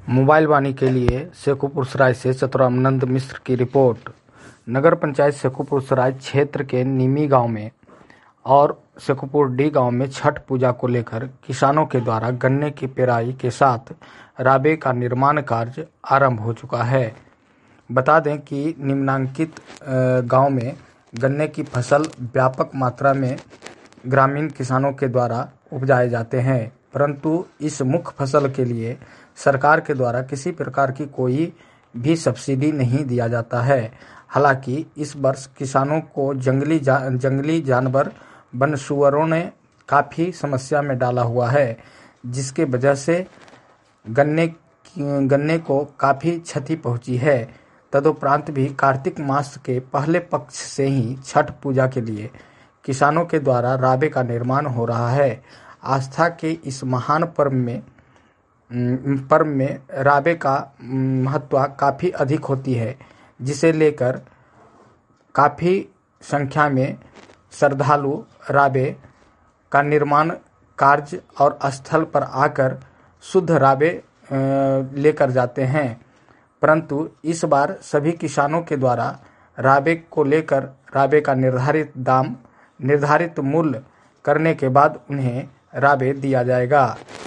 Mobile वाणी के लिए शेखोपुर सराय से चतुरानंद मिश्र की रिपोर्ट। नगर पंचायत शेखोपुर सराय क्षेत्र के नीमी गांव में और शेखोपुर डी गांव में छठ पूजा को लेकर किसानों के द्वारा गन्ने की पेराई के साथ राबे का निर्माण कार्य आरंभ हो चुका है। बता दें कि निम्नांकित गांव में गन्ने की फसल व्यापक मात्रा में ग्रामीण किसानों के द्वारा उपजाए जाते हैं, परंतु इस मुख्य फसल के लिए सरकार के द्वारा किसी प्रकार की कोई भी सब्सिडी नहीं दिया जाता है। हालांकि इस वर्ष किसानों को जंगली जानवर वन सुअरों ने काफ़ी समस्या में डाला हुआ है, जिसके वजह से गन्ने को काफ़ी क्षति पहुंची है। तदुपरांत भी कार्तिक मास के पहले पक्ष से ही छठ पूजा के लिए किसानों के द्वारा राबे का निर्माण हो रहा है। आस्था के इस महान पर्व में राबे का महत्व काफ़ी अधिक होती है, जिसे लेकर काफ़ी संख्या में श्रद्धालु राबे का निर्माण कार्य और स्थल पर आकर शुद्ध राबे लेकर जाते हैं। परंतु इस बार सभी किसानों के द्वारा राबे को लेकर राबे का निर्धारित मूल्य करने के बाद उन्हें राबे दिया जाएगा।